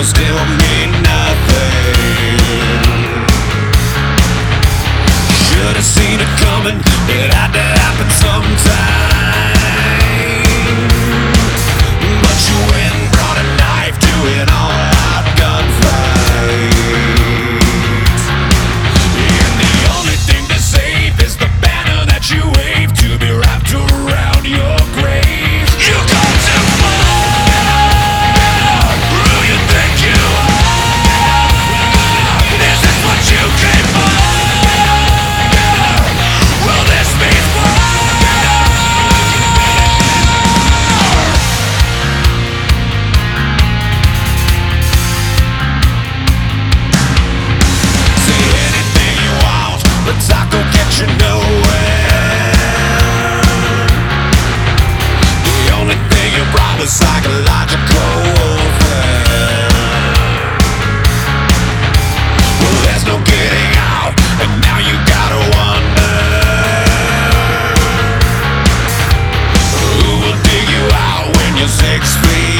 will still mean nothing. Should've seen it coming, it had to happen sometime. But you went and brought a knife to an all-out gunfight. And the only thing to save is the banner that you wave to be wrapped around your grave. You come too far. Who you think you are? Is this what you came for? Will this be war? Say anything you want, but talk will get you nowhere. The only thing you brought was psychological warfare. Well, there's no getting out, and now you gotta wonder who will dig you out when you're 6 feet